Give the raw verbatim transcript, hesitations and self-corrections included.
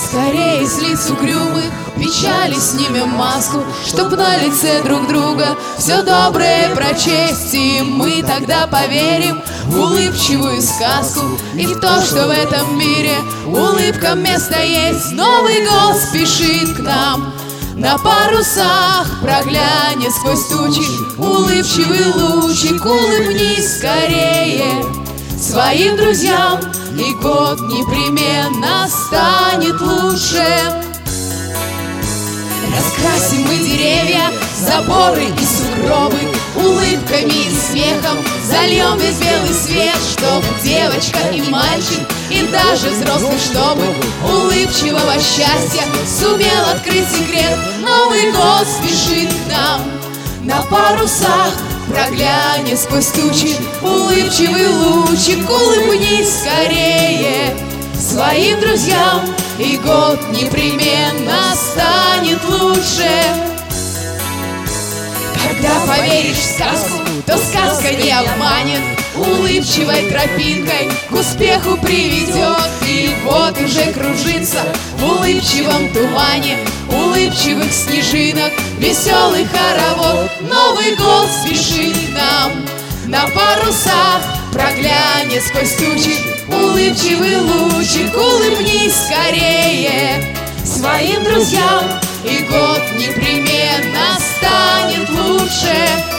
Скорее с лиц угрюмых печали снимем маску, чтоб на лице друг друга все доброе прочесть. И мы тогда поверим в улыбчивую сказку и в то, что в этом мире улыбкам место есть. Новый год спешит к нам на парусах, проглянет сквозь тучи улыбчивый лучик. Улыбнись скорее своим друзьям, и год непременно станет лучше. Раскрасим мы деревья, заборы и сугробы улыбками и смехом, зальем весь белый свет, чтоб девочка и мальчик, и даже взрослый, чтобы улыбчивого счастья сумел открыть секрет. Новый год спешит к нам на парусах, проглянет сквозь тучи улыбчивый лучик. Улыбнись скорее своим друзьям, и год непременно станет лучше. Когда поверишь в сказку, то сказка не обманет, улыбчивой тропинкой к успеху приведет. И вот уже кружится в улыбчивом тумане улыбчивых снежинок веселый хоровод. Новый год спешит к нам на парусах, проглянет сквозь тучи улыбчивый лучик. Улыбнись скорее своим друзьям, и год непременно станет лучше.